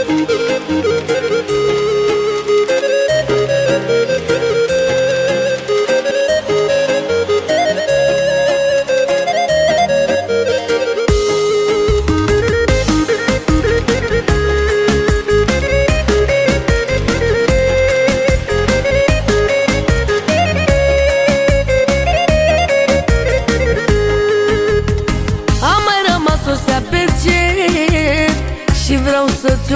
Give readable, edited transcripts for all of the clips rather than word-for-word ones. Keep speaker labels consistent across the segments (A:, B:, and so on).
A: Și vreau să-ți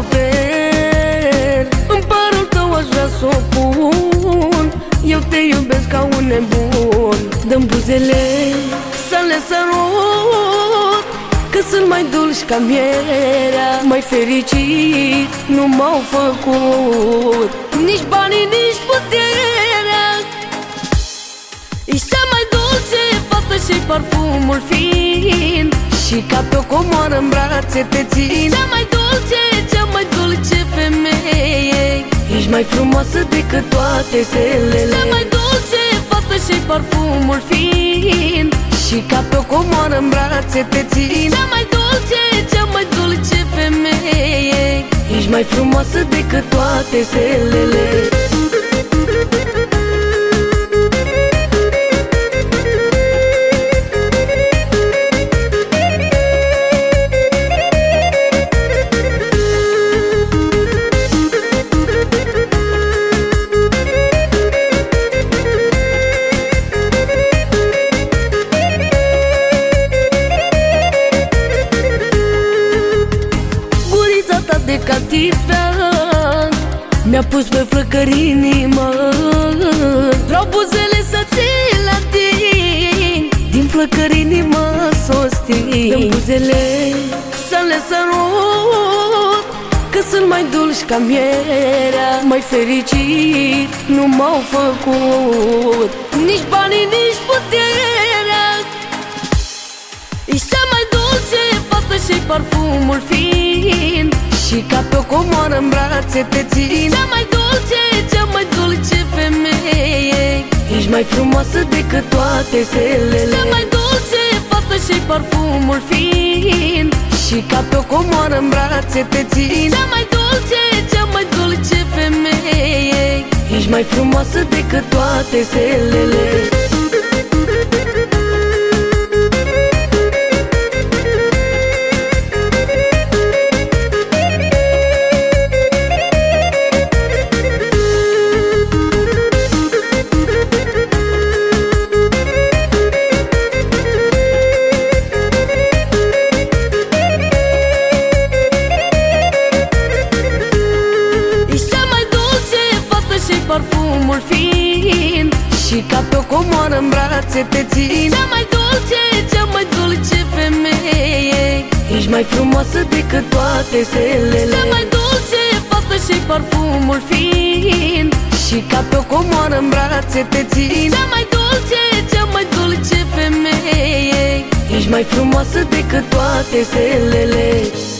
A: ofer în părul tău, aș vrea să o pun. Eu te iubesc ca un nebun. Dă-mi buzele să le sărut, că sunt mai dulci ca mierea. Mai fericit nu m-au făcut nici banii, nici puterea. Ești cea mai dulce fată și parfumul fin, și ca pe o comoară în brațe te țin. Cea mai dulce femeie, ești mai frumoasă decât toate stelele. Cea mai dulce fată și parfumul fin, și ca pe o comoară în brațe te țin. Cea mai dulce femeie, ești mai frumoasă decât toate stelele. De catifea mi-a pus pe flăcări inimă. Vreau buzele să ți-l ating, din flăcări inimă s-o sting. Dă-mi buzele să le sărut, că sunt mai dulci ca mierea. Mai fericit nu m-au făcut nici banii, nici puterea. Ești cea mai dulce fată și parfumul fin, și ca pe o comoară în brațe te țin. Cea mai dulce femeie, ești mai frumoasă decât toate stelele. Cea mai dulce fată și parfumul fin, și ca pe o comoară în brațe te țin. Cea mai dulce femeie, ești mai frumoasă decât toate stelele. Parfumul fin, și ca pe o comoară în brațe te țin. Cea mai dulce femeie, ești mai frumoasă decât toate stelele. Cea mai dulce fată și parfumul fin, și ca pe o comoară în brațe te țin. Cea mai dulce femeie, ești mai frumoasă decât toate stelele.